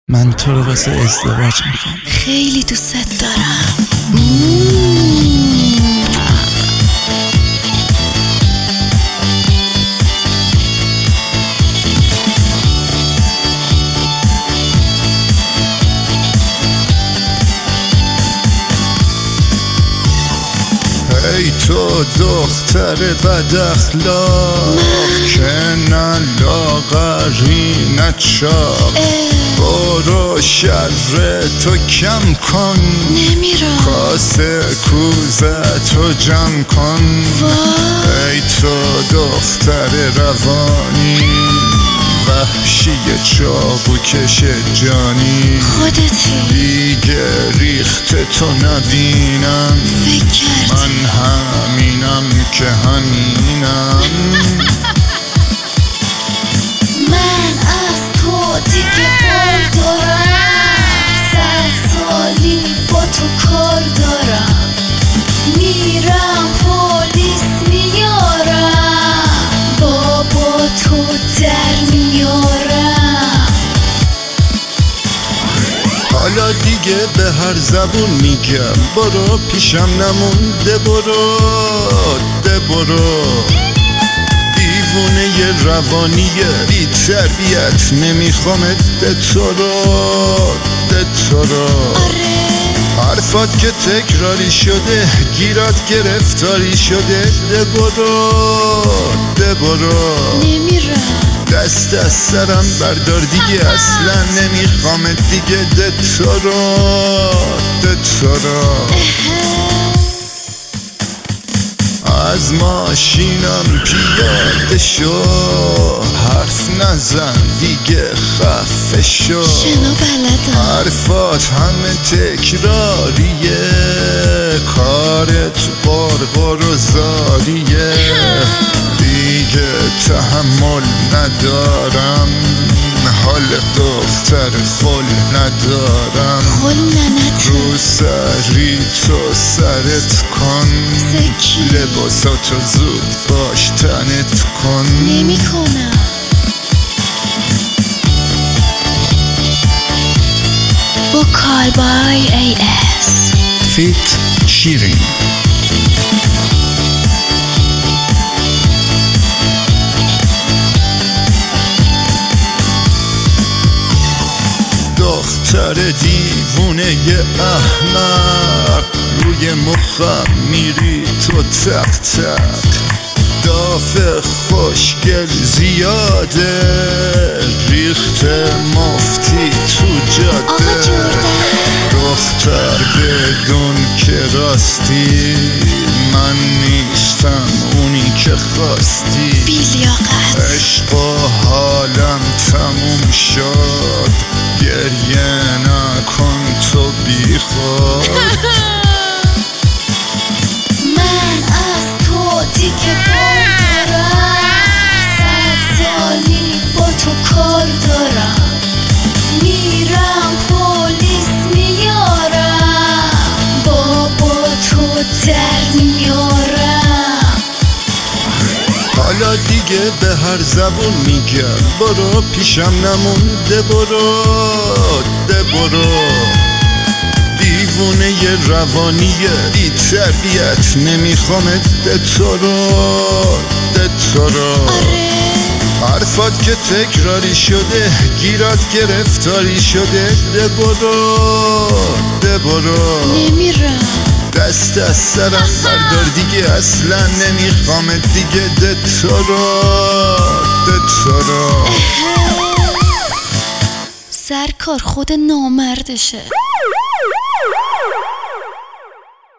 من تو رو واسه ازدواج میخوام. خیلی دوست دارم. ای تو دختر بد اخلاق که نه لاغری نه چاق، برو شر تو کم کن، نمیرم کاسه کوزه تو جمع کن. ای تو دختر روانی، وحشی چاقو کش جانی، خودتی دیگه ریخت تو نبینم، فکر من همینم که همینم. من از تو دیگه بار دارم، 100 سالی با تو کار دارم، میرم پلیس میارم، بابا تو در میارم. حالا دیگه به هر زبون میگم، برو پیشم نمونده، برو دیوونه ی روانیه بی تربیت، نمیخوامت تو رو. حرفات که تکراری شده، گیرات گرفتاری شده، برو نمیرم دست از سرم بردار دیگه، اصلا نمیخوامت دیگه، تو رو. از ماشینم پیاده شو، حرف نزن دیگه، خفه شو. شنو بلدم حرفات همه تکراریه، کارت بار و زاریه، دیگه تحمل ندارم، حال دختر خل ندارم. خل ننت رو سری تو سرت کن، لباساتو زود باش تنت کن. نمی کنم با کالبای AS فیت شیرین. دختر دیوونه ی احمق، روی مخم میری تو تق تق، دافه خوشگل زیاده، ریخت مفتی تو جاده. دختر بدون که راستی، من نیستم اونی که خواستی. بیلیاقت عشق و حالم تموم شد، گریه نکن تو بی خود. من از تو دیگه بار دارم، 100 سالی با تو کار دارم، میرم پلیس میارم، بابا تو در میارم. حالا دیگه به هر زبون میگم، برو پیشم نمونده، برو دیوونه ی روانیه بی تربیت، نمیخوامت تو رو. حرفات که تکراری شده، گیرات گرفتاری شده، برو نمیرم دست از سرم بردار دیگه، اصلا نمیخوامت دیگه، تو رو. سرکار خود نامردشه.